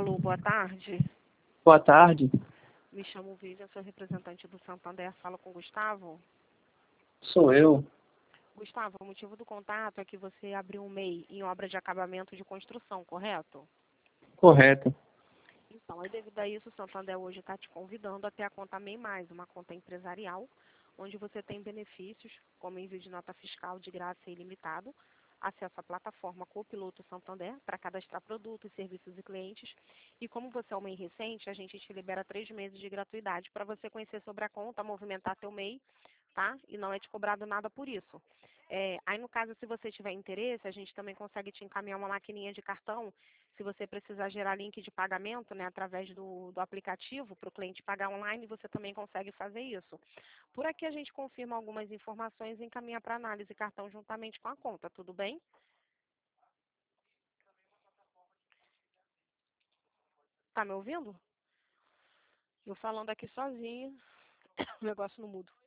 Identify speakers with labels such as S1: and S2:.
S1: Alô, boa tarde.
S2: Boa tarde,
S1: Me chamo Vivian, sou representante do Santander. Falo com o Gustavo.
S2: sou eu.
S1: Gustavo, o motivo do contato é que você abriu um MEI em obra de acabamento de construção, correto?
S2: Correto.
S1: Então, devido a isso, o Santander hoje está te convidando a ter a conta MEI+, uma conta empresarial, onde você tem benefícios, como envio de nota fiscal de graça e ilimitado, acesso à plataforma Copiloto Santander para cadastrar produtos, serviços e clientes. E como você é um MEI recente, a gente te libera 3 meses de gratuidade para você conhecer sobre a conta, movimentar teu MEI, tá? E não é te cobrado nada por isso. Aí, no caso, se você tiver interesse, a gente também consegue te encaminhar uma maquininha de cartão, se você precisar gerar link de pagamento, né, através do aplicativo para o cliente pagar online, você também consegue fazer isso. Por aqui a gente confirma algumas informações e encaminha para análise cartão juntamente com a conta, tudo bem? Tá me ouvindo? Eu falando aqui sozinha, o negócio não muda.